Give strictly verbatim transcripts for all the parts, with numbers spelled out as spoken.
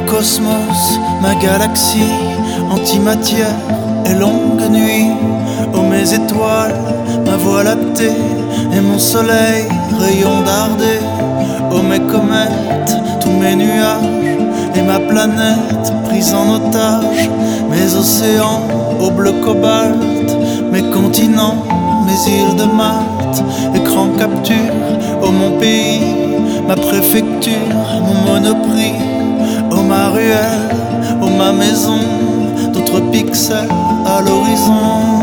cosmos, ma galaxie, antimatière et longue nuit. Oh mes étoiles, ma voie lactée et mon soleil, rayon dardé. Oh mes comètes, tous mes nuages et ma planète prise en otage. Mes océans au bleu cobalt, mes continents, mes îles de Malte. Écran capture, oh mon pays, ma préfecture, mon monoprix. Oh ma ruelle, oh ma maison, d'autres pixels à l'horizon.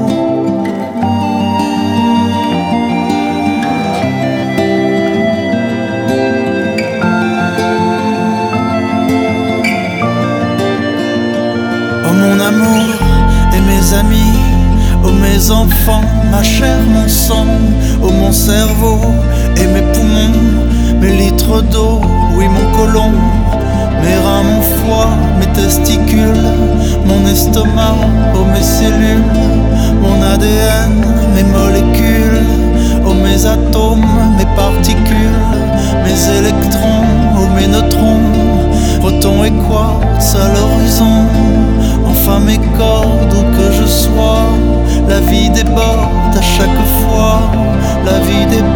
Oh mon amour et mes amis, oh mes enfants, ma chair, mon sang, oh mon cerveau et mes poumons, mes litres d'eau, oui mon côlon, mes reins, mon foie, mes testicules, mon estomac, oh mes cellules, mon A D N, mes molécules, oh mes atomes, mes particules, mes électrons, oh mes neutrons, protons et quarks à l'horizon. Enfin mes cordes, où que je sois, la vie déborde à chaque fois, la vie déborde.